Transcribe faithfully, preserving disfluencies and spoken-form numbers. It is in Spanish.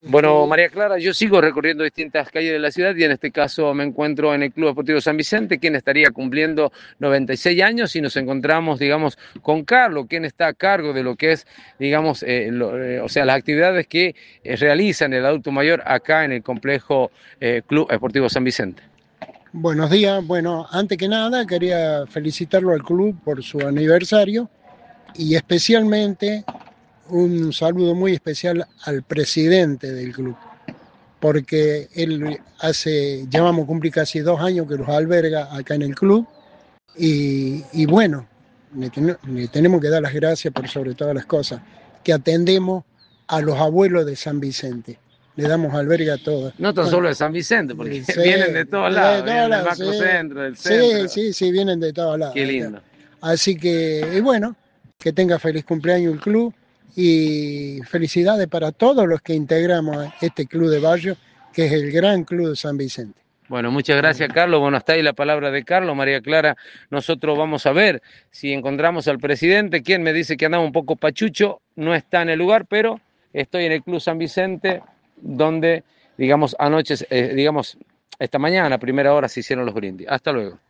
Bueno, María Clara, yo sigo recorriendo distintas calles de la ciudad y en este caso me encuentro en el Club Deportivo San Vicente, quien estaría cumpliendo noventa y seis años y nos encontramos, digamos, con Carlos, quien está a cargo de lo que es, digamos, eh, lo, eh, o sea, las actividades que eh, realizan el adulto mayor acá en el complejo eh, Club Deportivo San Vicente. Buenos días. Bueno, antes que nada quería felicitarlo al club por su aniversario y especialmente un saludo muy especial al presidente del club, porque él hace, llevamos cumplir casi dos años que los alberga acá en el club y, y bueno, le, ten, le tenemos que dar las gracias por sobre todas las cosas, que atendemos a los abuelos de San Vicente. Le damos albergue a todos. No tan Bueno, solo de San Vicente, porque sí, vienen de todos de lados, todos vienen del lados, sí, macrocentro, del sí, centro. sí, sí, vienen de todos Qué lados. lindo. Así que, y bueno, que tenga feliz cumpleaños el club y felicidades para todos los que integramos este club de barrio, que es el Gran Club de San Vicente. Bueno, muchas gracias, Carlos. Bueno, hasta ahí la palabra de Carlos. María Clara, nosotros vamos a ver si encontramos al presidente, quien me dice que andaba un poco pachucho, no está en el lugar, pero estoy en el Club San Vicente, donde, digamos, anoche, eh, digamos, esta mañana, a primera hora, se hicieron los brindis. Hasta luego.